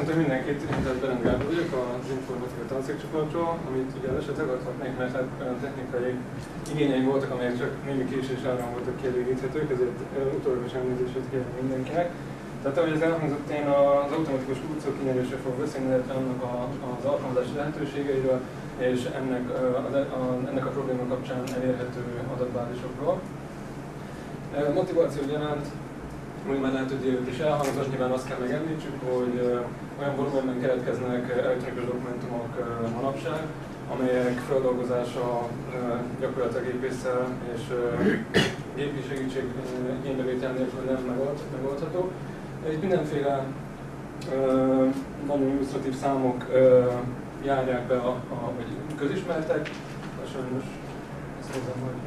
Köszöntöm mindenkit, én Berend Gábor vagyok, az informatika tanszékcsoportról, amit ugye esetleg adhatnék, mert hát olyan technikai igényeim voltak, amelyek csak némi késés árán voltak kielégíthetők, ezért utólagos elnézését kérem mindenkinek. Tehát ahogy ez elhangzott, én az automatikus kurzor kinyerésre fogok beszélni, illetve annak az alkalmazási lehetőségeiről, és ennek a probléma kapcsán elérhető adatbázisokról. Motiváció gyanánt, úgy már lehet, hogy délőtt is elhangzott, nyilván azt kell megemlítsük, hogy olyan volumenben keletkeznek elektronikus dokumentumok manapság, amelyek feldolgozása gyakorlatilag gépésszel és gépi segítség igénybevétel nélkül nem megoldható. Itt mindenféle nagyon illusztratív számok járják be, vagy közismertek, sajnos ezt hozzám, hogy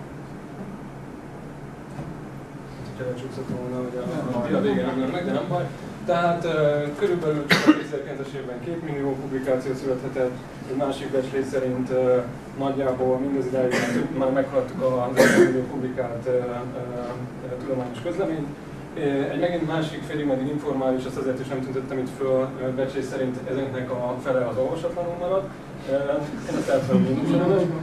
elcsúszott volna, hogy a végén nem meg, de nem baj. Tehát körülbelül csak a 2009-es évben 2 millió publikáció születhetett, egy másik becslés szerint nagyjából mindez idáig már meghaladtuk az 1 millió publikált tudományos közleményt. Egy megint másik félig meddig informális, azt azért is nem tüntettem itt föl, becslés szerint ezeknek a fele az olvasatlanul marad. Én ezt elfelejtem.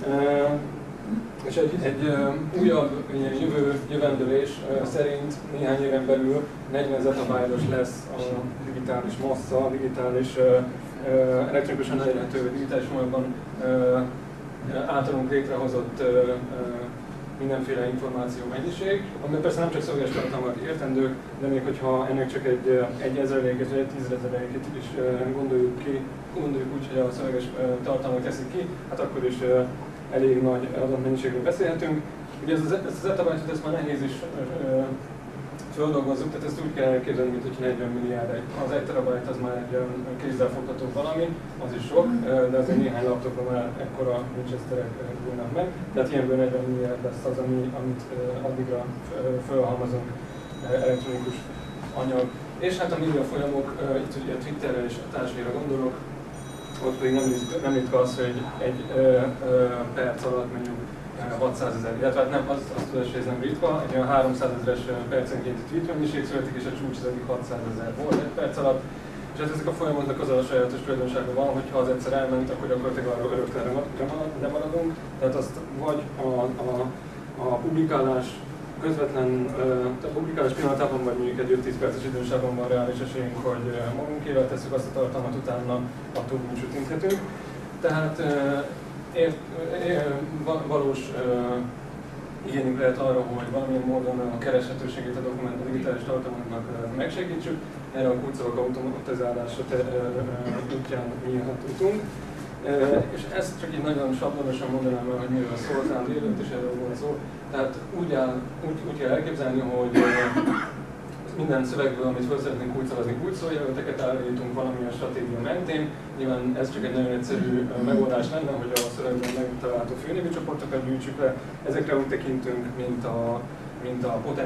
És egy újabb jövendőlés szerint néhány éven belül 40 zettabyte-os lesz a digitális massza, a digitális elektronikusan elérhető digitális formában általunk létrehozott mindenféle információ mennyiség, ami persze nem csak szöveges tartalmak értendők, de még hogyha ennek csak egy ezreléket vagy egy 10.000-et is gondoljuk úgy, hogy a szöveges tartalmak teszik ki, hát akkor is elég nagy adatmennyiségről beszélhetünk. Ugye ezt a zettabyte-ot ezt már nehéz is feldolgozzuk, tehát ezt úgy kell elképzelni, mint hogy 40 milliárd. Az 1 terabyte az már egy kézzelfogható valami, az is sok, de azért néhány laptopban már ekkora Winchesterek bújnak meg. Tehát ilyenből 40 milliárd lesz az, amit addigra felhalmozunk elektronikus anyag. És hát a média folyamok, itt ugye a Twitterre és a társaira gondolok, ott pedig nem ritka az, hogy egy perc alatt mondjuk 600 000, illetve hát nem, azt tudod, hogy ez nem ritka, egy olyan 300 000-es percenkénti tweet mennyiség születik, és a csúcs az eddig 600 000 volt egy perc alatt. És hát ezek a folyamatnak az a sajátos tulajdonsága van, hogy ha az egyszer elment, akkor gyakorlatilag arról örökre lemaradunk. Tehát azt vagy a publikálás közvetlen, a publikálás pillanatában, vagy mondjuk egy 5-10 perces idősában van reális esélyünk, hogy magunkével tesszük azt a tartalmat, utána attól búcsút inthetünk. Tehát valós igényünk lehet arra, hogy valamilyen módon a kereshetőségét a digitális tartalmaknak megsegítsük. Erre a kurzorok automatizálása útján nyílhatunk. És ezt csak így nagyon sablonosan mondanám el, hogy miről szól, talán délőtt is erről volt szó. Tehát úgy kell elképzelni, hogy minden szövegből, amit fel szeretnénk kulcsolazni, kulcsoljelölteket állítunk valamilyen stratégia mentén. Nyilván ez csak egy nagyon egyszerű megoldás lenne, hogy a szövegben megtalálható főnévi csoportokat gyűjtsük le. Ezekre úgy tekintünk, mint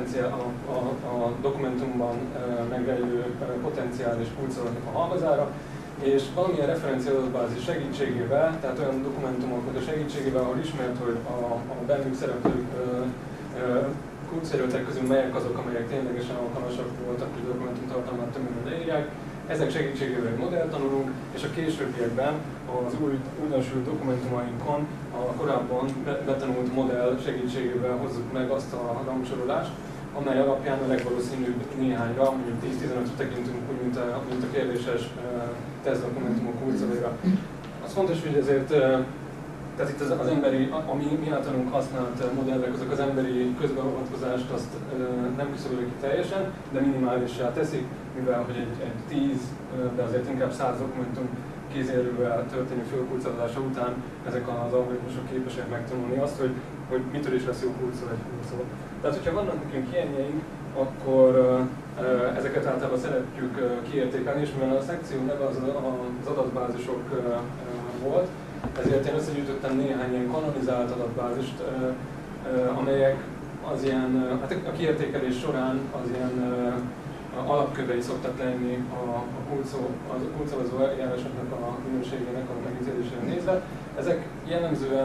a dokumentumban megrejlő potenciális kulcsolatnak a halmazára. És valamilyen referenciaadatbázis segítségével, tehát olyan dokumentumoknak a segítségével, ahol ismert, hogy a bennük szereplő kulcsjelöltek közül melyek azok, amelyek ténylegesen alkalmasak voltak, hogy dokumentum tartalmát tömören leírják. Ezek segítségével egy modellt tanulunk, és a későbbiekben az újdonsült dokumentumainkon a korábban betanult modell segítségével hozzuk meg azt a rangsorolást, amely alapján a legvalószínűbb néhányra, mondjuk 10-15-re tekintünk úgy, mint a kérdéses tesztdokumentumok kulcsolatira. Az fontos, hogy ezért, tehát itt az emberi, mi általunk használt modellek, azok az emberi közbeavatkozást azt nem küszöbölik ki teljesen, de minimálissá teszik, mivel hogy egy 10, de azért inkább 100 dokumentum kézjelölővel történő fölkulcsolása után ezek az algoritmusok képesek megtanulni azt, hogy mitől is lesz jó kulcsol egy kulcsol. Tehát, hogyha vannak nekünk ilyenjeink, akkor ezeket általában szeretjük kiértékelni, és mivel a szekció neve az adatbázisok volt, ezért én összegyűjtöttem néhány ilyen kanonizált adatbázist, amelyek az ilyen, hát a kiértékelés során az ilyen alapkövei szoktak lenni a kulcsolozó eljárásoknak a minőségének a megítélésére nézve. Ezek jellemzően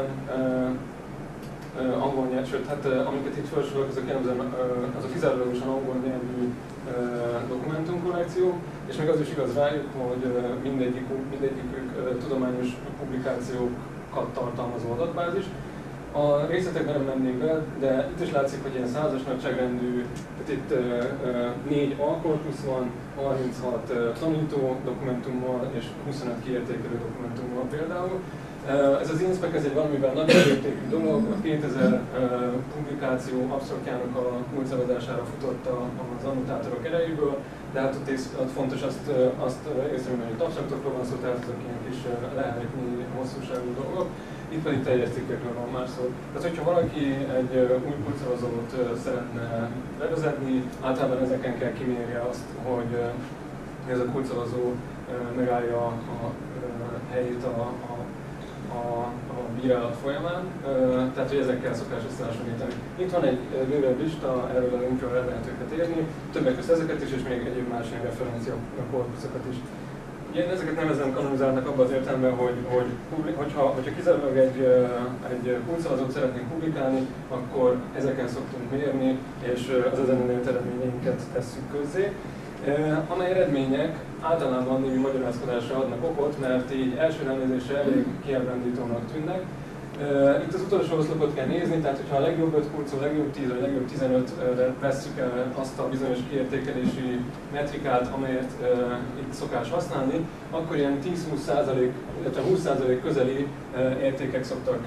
angol nyelv, sőt, hát amiket itt felsorolok, azok jellemzően azok kizárólagosan angol nyelvű dokumentumkollekció, és még az is igaz rájuk, hogy mindegyikük tudományos publikációkat tartalmazó adatbázis. A részletekben nem mennék be, de itt is látszik, hogy ilyen 100-as nagyságrendű, tehát itt 4 alkorpusz van, 36 tanító dokumentummal és 25 kiértékelő dokumentummal például. Ez az INSPEC ez egy valamivel nagyobb értékű dolog, a 2000 publikáció absztraktjának a kulcsszavazására futott az annotátorok erejéből, de hát ott fontos azt észrevenni, hogy itt absztraktokról van szó, tehát azok ilyen kis lehetni hosszúságú dolgok. Itt pedig teljes cikkekről van már szó. Tehát, hogyha valaki egy új kulcsszavazót szeretne bevezetni, általában ezeken kell kimérje azt, hogy ez a kulcsszavazó megállja a helyét a bírálat folyamán, tehát hogy ezekkel szokás összehasonlítani. Itt van egy bővebb lista, erről a linkről el lehet őket érni, többek között ezeket is, és még egyéb más ilyen referencia korpuszokat is. Én ezeket nevezem kanonizálnak abban az értelemben, hogyha kizárólag egy kulcsszavazót szeretnénk publikálni, akkor ezeken szoktunk mérni, és az ezen elért eredményeinket tesszük közzé. Amely eredmények általában némi magyarázkodásra adnak okot, mert így első ránézésre elég kiábrándítónak tűnnek. Itt az utolsó oszlopot kell nézni, tehát hogyha a legjobb 5 kulcó, legjobb 10 vagy legjobb 15-re vesszük azt a bizonyos kiértékelési metrikát, amelyet itt szokás használni, akkor ilyen 10-20%, illetve 20% közeli értékek szoktak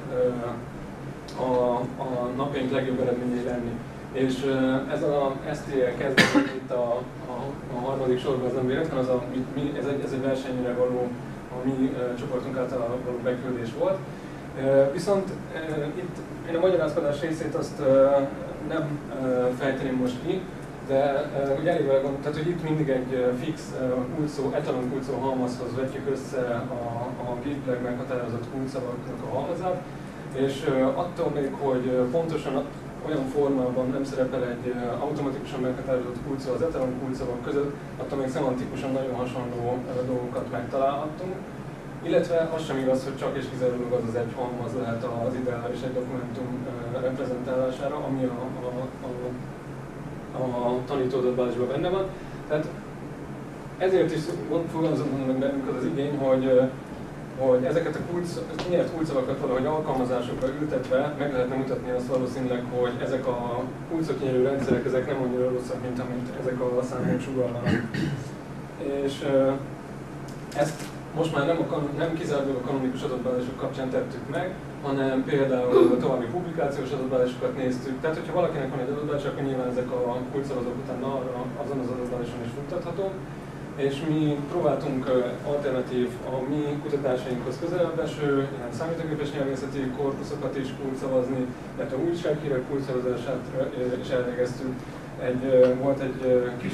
a napjaink legjobb eredményei lenni. És ez a STL kezdetben itt a harmadik sorban az nem véletlen, ez egy versenyre való, a mi csoportunk által való beküldés volt. Viszont itt én a magyarázkodás részét azt nem fejteném most ki, de ugye elég vele gondolom, tehát hogy itt mindig egy fix etalon kulcsszó halmazhoz vetjük össze a gépileg meghatározott kulcsszavaknak a halmazát, és attól még, hogy pontosan olyan formában nem szerepel egy automatikusan meghatározott kulcsszó az etalon kulcsszavak között, attól még szemantikusan nagyon hasonló dolgokat megtalálhattunk. Illetve az sem igaz, hogy csak és kizárólag az egy halmaz lehet az ideális egy dokumentum reprezentálására, ami a tanítóadatbázisban benne van. Tehát ezért is fogalmazódott meg bennünk az az igény, hogy ezeket a kinyert kulcsszavakat valahogy alkalmazásokra ültetve meg lehetne mutatni azt valószínűleg, hogy ezek a kulcsszavaknyerő rendszerek ezek nem annyira rosszak, mint amit ezek a számok sugallnak. És ezt most már nem kizárólag a kanonikus adatbázisok kapcsán tettük meg, hanem például a további publikációs adatbázisokat néztük. Tehát, hogyha valakinek van egy adatbázis, akkor nyilván ezek a kulcsszavazók után azon az adatbázison is futtatható. És mi próbáltunk alternatív, a mi kutatásainkhoz közelebb eső, ilyen számítógépes nyelvészeti korpuszokat is kulcsszavazni, illetve újsághírek kulcsszavazását is elvégeztünk. Volt egy kis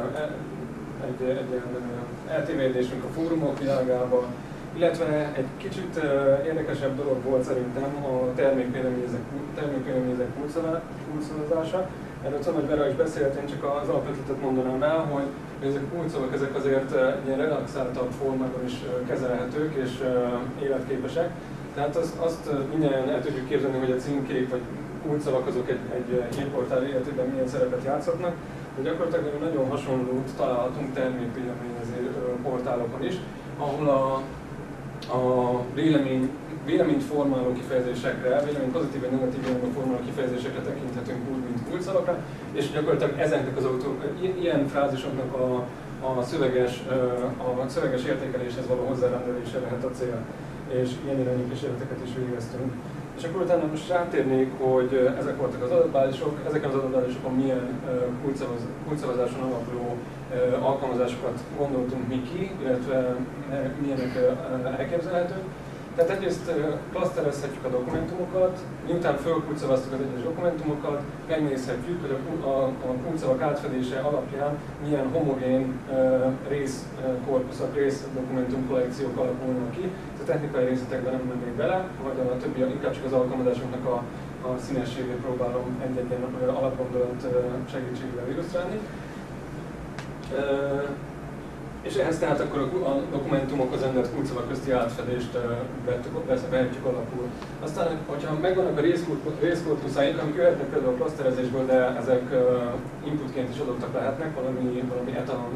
egy eltévedésünk a fórumok világában, illetve egy kicsit érdekesebb dolog volt szerintem a termékvéleményezek kulcsszavazása. Erről Czomai Vera is beszélt, én csak az alapötletet mondanám el, hogy ezek a kulcsszavak ezek azért ilyen relaxáltabb formában is kezelhetők és életképesek. Tehát azt mindjárt el tudjuk képzelni, hogy a címkék vagy kulcsszavak azok egy hírportál életében milyen szerepet játszhatnak. De gyakorlatilag nagyon hasonlót találhatunk termékvéleményező portálokon is, ahol a véleményt formáló kifejezésekre, vélemény pozitív vagy negatív véleményt formáló kifejezésekre tekinthetünk úgy, mint kulcsszavakra, és gyakorlatilag ezeknek az ilyen frázisoknak a szöveges értékeléshez való hozzárendelése lehet a cél, és ilyen irányú kísérleteket is végeztünk. És akkor utána most rátérnék, hogy ezek voltak az adatbázisok, ezeken az adatbázisokon milyen kulcsszavazáson alapuló alkalmazásokat gondoltunk mi ki, illetve milyenek elképzelhetők. Tehát egyrészt klaszterezhetjük a dokumentumokat, miután fölkulcsszavaztuk az egyes dokumentumokat, megnézhetjük, hogy a kulcsszavak átfedése alapján milyen homogén részkorpuszok, részdokumentumkollekciók alakulnak ki. A technikai részletekben nem mennék bele, vagy a többi, inkább csak az alkalmazásoknak a színességét próbálom egy-egy alapgondolat segítségével illusztrálni. És ehhez tehát akkor a dokumentumokhoz rendelt kulcsszavak közti átfedést vehetjük alapul. Aztán, hogyha megvannak a részkorpuszáink, amik jöhetnek például a klaszterezésből, de ezek inputként is adottak lehetnek, valami etalon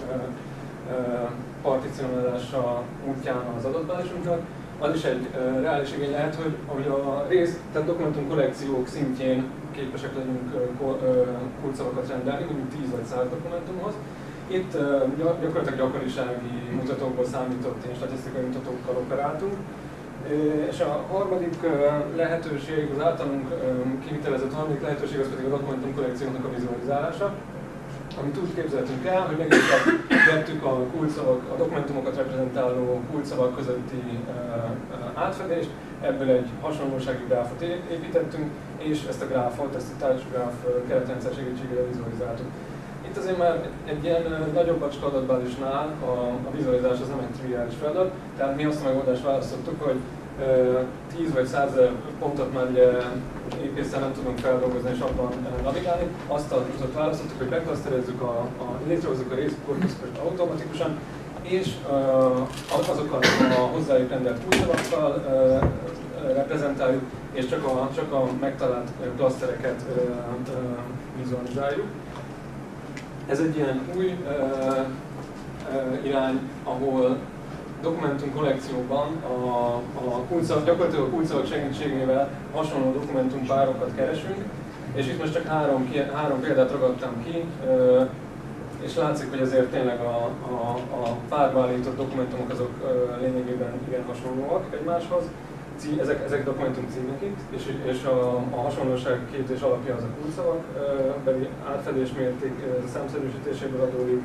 particionálása útján az adatbázisunknak, az is egy reális igény lehet, hogy a tehát dokumentum kollekciók szintjén képesek legyünk kulcsszavakat rendelni, mondjuk 10 vagy 100 dokumentumhoz. Itt gyakorlatilag gyakorisági mutatókból számított és statisztikai mutatókkal operáltunk. És a harmadik lehetőség, az általunk kivitelezett harmadik lehetőség, az pedig a dokumentum kollekciónak a vizualizálása, amit úgy képzeltünk el, hogy megint vettük a kulcsszavak, a dokumentumokat reprezentáló kulcsszavak közötti átfedést, ebből egy hasonlósági gráfot építettünk, és ezt a gráfot, ezt a touchgraph keretrendszer segítségével vizualizáltuk. Itt azért már egy ilyen nagyobb bacska adatbázisnál a vizualizás az nem egy triviális feladat, tehát mi azt a megoldást választottuk, hogy 10 vagy 100 pontot már ugye épésszel nem tudunk feldolgozni és abban navigálni. Azt a utat választottuk, hogy beklaszterezzük, létrehozzuk a részkorpuszt automatikusan, és azokkal a hozzájuk rendelt kulcsszavakkal reprezentáljuk, és csak a megtalált klasztereket vizualizáljuk. Ez egy ilyen új irány, ahol dokumentum kollekcióban gyakorlatilag a kulcsszavak segítségével hasonló dokumentumpárokat keresünk, és itt most csak három példát ragadtam ki, és látszik, hogy ezért tényleg a párba állított dokumentumok azok lényegében igen hasonlóak egymáshoz. Ezek dokumentum címek itt, és a hasonlóság képzés alapja az a kulcsszavak beli átfedés mérték számszerűsítéséből adódik.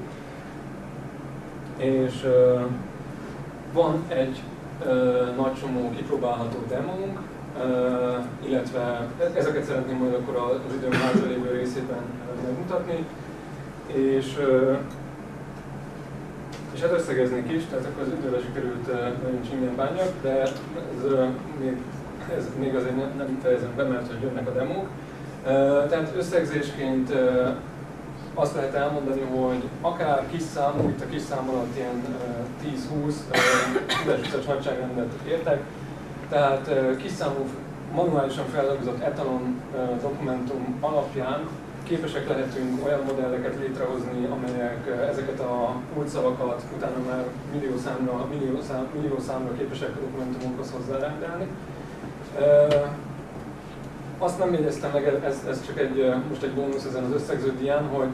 És van egy nagy csomó kipróbálható demónk, illetve ezeket szeretném majd akkor az időm hátralévő részében megmutatni. És hát összegeznék is, tehát akkor az időre sikerült nagyon csingen bánjak, de ez még azért nem fejezem be, mert hogy jönnek a demók. Tehát összegzésként azt lehet elmondani, hogy akár kis számú, itt a kis szám alatt ilyen 10-20 nagyságrendet értek, tehát kis számú manuálisan feldolgozott etalon dokumentum alapján képesek lehetünk olyan modelleket létrehozni, amelyek ezeket a kulcsszavakat utána már millió számra képesek a dokumentumokhoz hozzárendelni. Azt nem jegyeztem meg, ez csak most egy bónusz ezen az összegző dián, hogy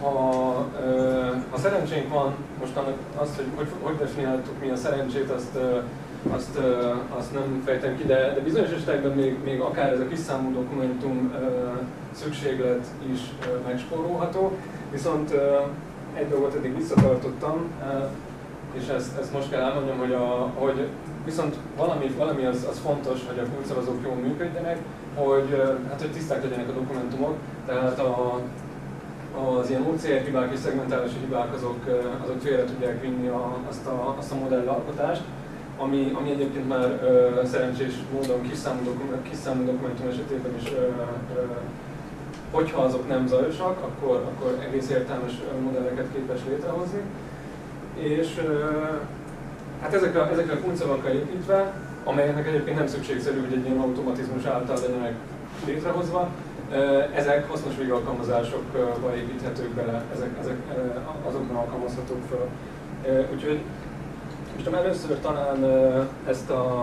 ha szerencsénk van, most azt, hogy definiáltuk mi a szerencsét, azt nem fejtem ki, de bizonyos esetekben még akár ez a kis számú dokumentum szükséglet is megspórolható. Viszont egy dolgot eddig visszatartottam, és ezt most kell elmondjam, hogy viszont valami az fontos, hogy a kulcsszavazók jól működjenek, hogy tiszták legyenek a dokumentumok, tehát az ilyen OCR hibák és szegmentálási hibák azok félre tudják vinni azt a modellalkotást, ami egyébként már szerencsés módon kis számú dokumentum esetében is, hogyha azok nem zajosak, akkor egész értelmes modelleket képes létrehozni. És hát ezekre a kulcsszavakkal építve, amelyeknek egyébként nem szükségszerű, hogy egy ilyen automatizmus által legyenek létrehozva, ezek hasznos végalkalmazásokba építhetők bele, ezek azokban alkalmazhatók fel. Úgyhogy most először talán ezt a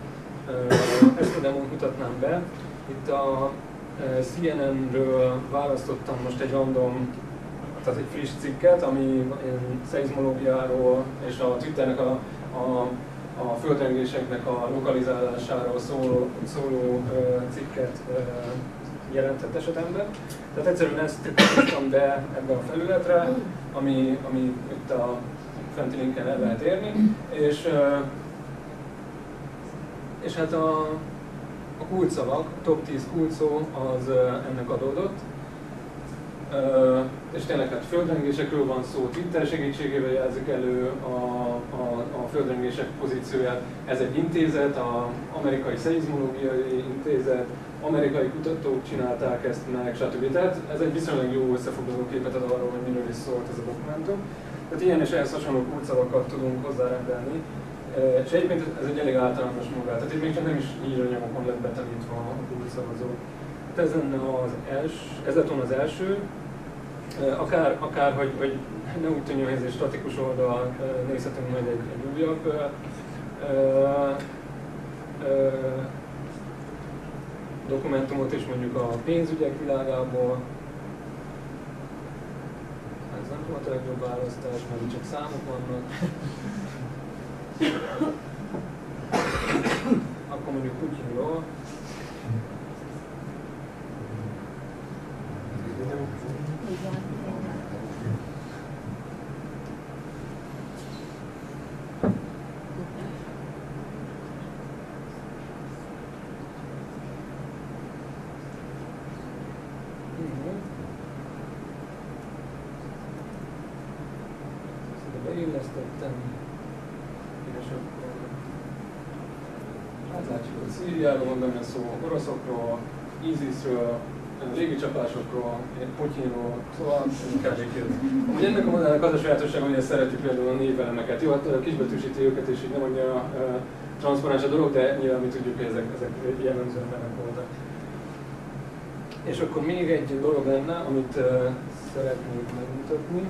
demót mutatnám be. Itt a CNN-ről választottam most egy random, tehát egy friss cikket, ami szeizmológiáról és a Twitternek a földrengéseknek a lokalizálásáról szóló cikket jelentett esetemben. Tehát egyszerűen ezt hoztam be ebbe a felületre, ami itt a fenti linken el lehet érni, és hát a kulcsszavak, top 10 kulcsszó az ennek adódott. És tényleg hát földrengésekről van szó, Twitter segítségével jelzik elő a földrengések pozícióját. Ez egy intézet, az Amerikai Szeizmológiai Intézet, amerikai kutatók csinálták ezt meg, stb. Tehát ez egy viszonylag jó összefoglaló képet ad arról, hogy miről is szólt ez a dokumentum. Tehát ilyen és ehhez hasonló kulcsszavakat tudunk hozzárendelni. És egyébként ez egy elég általános munkát, tehát itt még csak nem is íranyagokon lett betanítva a kulcsszavazó. Hát ez lett volna az első, akár hogy ne úgy tűnjön, hogy ez egy statikus oldal, nézhetünk majd egy újabb dokumentumot is, mondjuk a pénzügyek világából. Ez nem volt a legjobb választás, mert csak számok vannak. Akkor mondjuk Putyinról. Beillesztettem, és akkor hát látjuk, hogy Szíriáról van benne szó, oroszokról, ISIS-ről, légicsapásokról, Putyinról, szóval inkább végkérdez. Ugye ennek a modellnek az a sajátossága, hogy ezt szereti például a névelemeket. Jó, hát kisbetűsíti őket, és így nem annyira transzparens a dolog, de nyilván mi tudjuk, hogy ezek jellemzően nevek voltak. És akkor még egy dolog lenne, amit szeretnék megmutatni.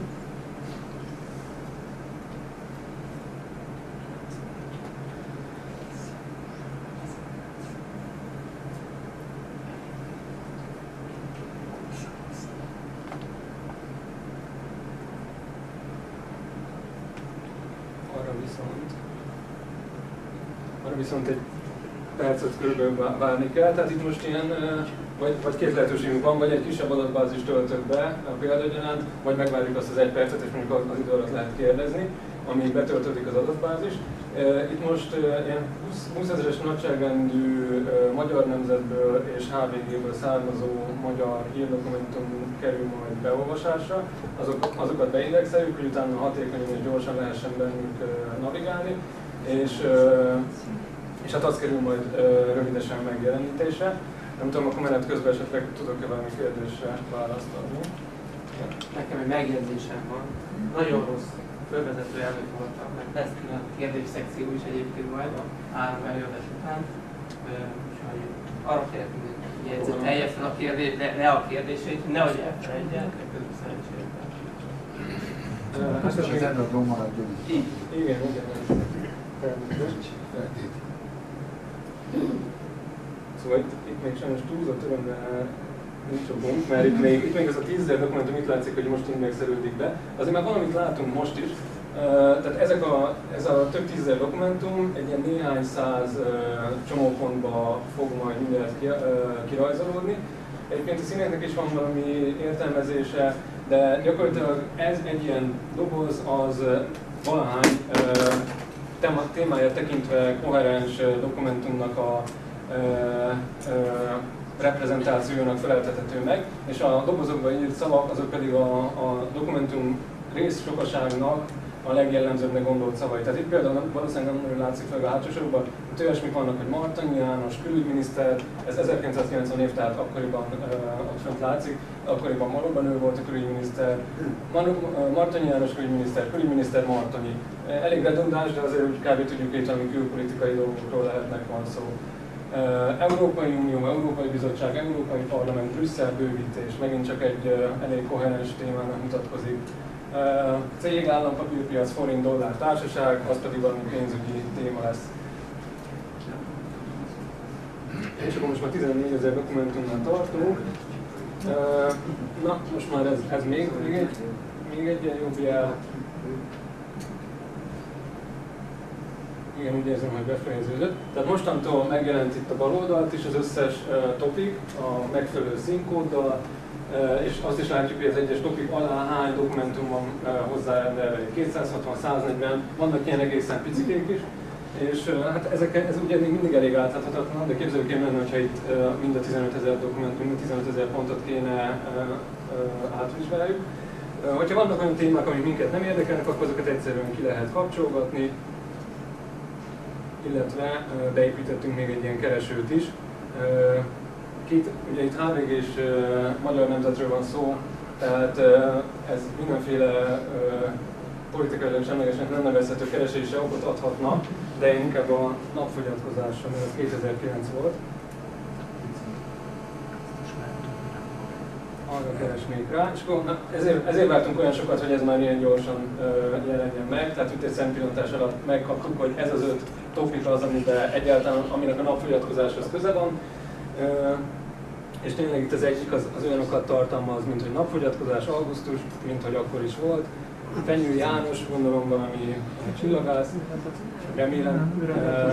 Arra viszont egy percet körülbelül várni kell, tehát itt most ilyen, vagy két lehetőségünk van, vagy egy kisebb adatbázist töltök be a példagyanánt, vagy megvárjuk azt az egy percet, és mondjuk az idő alatt lehet kérdezni, amíg betöltődik az adatbázis. Itt most ilyen 20 000-es nagyságrendű Magyar Nemzetből és HVG-ből származó magyar hírdokumentum kerül majd beolvasásra. Azokat beindexeljük, hogy utána hatékonyan és gyorsan lehessen bennük navigálni, és hát az kerül majd rövidesen megjelenítésre. Nem tudom, akkor menet közben esetleg tudok-e valami kérdésre választ adni? Nekem egy megjegyzésem van. Nagyon rossz fölvezető előtt voltam, meg lesz a kérdés szekció is egyébként majd a 3 előadás után. Úgyhogy arra kérek mindenki jegyzetelje fel a kérdést, ne a kérdéseit, nehogy elfelejtjen, de közben szerencsére. Hát az előadó maradjon. Igen. Szóval itt még sajnos túlzott örömmel nincs a gomb, mert itt még az a 10 000 dokumentum itt látszik, hogy most indexelődik be. Azért már valamit látunk most is. Tehát ez a több 10 000 dokumentum egy ilyen néhány száz csomópontba fog majd mindent kirajzolódni. Egyébként a színeknek is van valami értelmezése, de gyakorlatilag ez egy ilyen doboz, az valahány témáját tekintve koherens dokumentumnak a reprezentációnak feleltethető meg, és a dobozokban írt szavak azok pedig a dokumentum részsokaságnak a legjellemzőbbnek gondolt szavai. Tehát itt például valószínűleg nem nagyon látszik fel a hátsó sorokban, hogy olyasmik vannak, hogy Martonyi János, külügyminiszter, ez 1990 év, tehát akkoriban ott fent látszik, akkoriban valóban ő volt a külügyminiszter, Martonyi János külügyminiszter Martonyi. Elég redundáns, de azért úgy kb. Tudjuk, hogy valami külpolitikai dolgokról lehetnek van szó. Európai Unió, Európai Bizottság, Európai Parlament, Brüsszel bővítés, megint csak egy elég koherens témának mutatkozik. Cég, állampapírpiac, forint, dollár, társaság, az pedig valami pénzügyi téma lesz. És akkor most már 14 000 dokumentumnál tartunk. Na, most már ez még egy ilyen jobb jel. Igen, úgy érzem, hogy befejeződött. Tehát mostantól megjelent itt a bal oldalt is az összes topik a megfelelő színkóddal, és azt is látjuk, hogy az egyes topik alá hány dokumentum van hozzárendelve, 260, 140, vannak ilyen egészen picikék is, és hát ez ugye még mindig elég átláthatatlan, de képzeljük én lenne, hogyha itt mind a 15 000 dokumentum, mind a 15 000 pontot kéne átvizsgáljuk. Hogyha vannak olyan témák, amik minket nem érdekelnek, akkor azokat egyszerűen ki lehet kapcsolgatni, illetve beépítettünk még egy ilyen keresőt is. Ugye itt HVG és Magyar Nemzetről van szó, tehát ez mindenféle politikailag semlegesnek nem nevezhető keresése okot adhatna, de én inkább a napfogyatkozásra, mert ez 2009 volt. Arra keresnék rá, és akkor ezért vártunk olyan sokat, hogy ez már ilyen gyorsan jelenjen meg, tehát itt egy szempillantás alatt megkaptuk, hogy ez az 5 topik az, aminek a napfogyatkozáshoz köze van. És tényleg itt az egyik az olyanokat tartalmaz, mint hogy napfogyatkozás augusztus, mint hogy akkor is volt. Fenyő János, gondolom valami csillagász, remélem.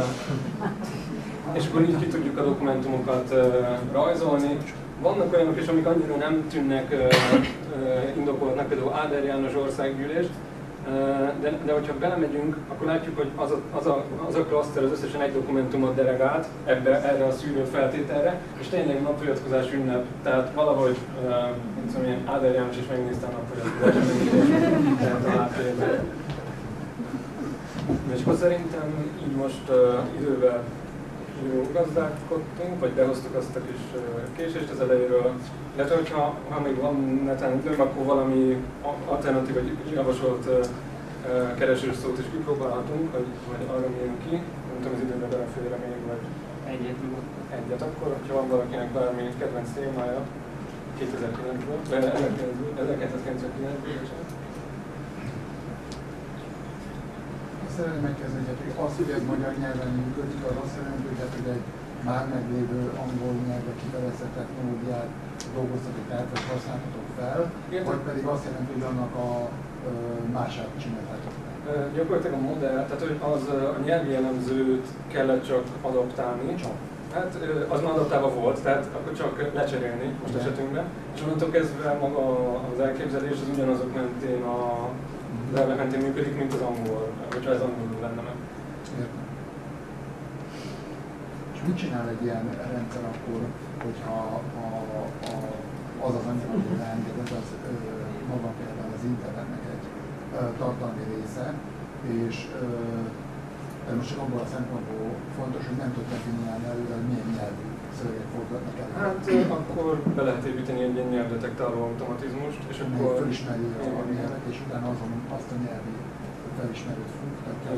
És akkor így ki tudjuk a dokumentumokat rajzolni. Vannak olyanok is, amik annyira nem tűnnek indokoltnak, például Áder János országgyűlés, de hogyha belemegyünk, akkor látjuk, hogy az a klaszter az összesen egy dokumentumot delegált erre a szűrő feltételre, és tényleg napfogyatkozás ünnep, tehát valahogy Áder János is megnézte a napfogyatkozás ünnepet a háttérben. És akkor szerintem így most idővel gazdálkodtunk, vagy behoztuk azt a kis késést az elejéről. Illetve, hogyha még van netán időm, akkor valami alternatív vagy javasolt keresős szót is kipróbálhatunk, vagy arra mérjünk ki. Nem tudom, az időben belefér még, vagy egyet akkor, hogyha van valakinek bármi kedvenc témája 1999-ből. Szeretném megkezdeni, hogy az, hogy ez magyar nyelven működik, az azt jelenti, hogy egy már meglévő angol nyelvre kifejezett technológiát dolgoztatok át, vagy használtatok fel, vagy pedig azt jelenti, hogy annak a mását csináltátok fel. Gyakorlatilag a modell, tehát hogy az a nyelvi jellemzőt kellett csak adaptálni. Csak. Hát az már adaptálva volt, tehát akkor csak lecserélni most esetünkben. És onnantól kezdve maga az elképzelés az ugyanazok mentén az elvek mentén működik, mint az angol, hogyha ez angolul lenne meg. Értem. És mit csinál egy ilyen rendszer akkor, hogyha az anyag, amit beengedett, az maga például az internetnek egy tartalmi része, és most csak abból a szempontból fontos, hogy nem tud definiálni előre, hogy milyen nyelvű szövegek fordulnak elő. Hát akkor be lehet építeni egy ilyen nyelvdetektáló automatizmust, és akkor felismeri a nyelvet, és utána azon azt a nyelvi felismerőt futtatja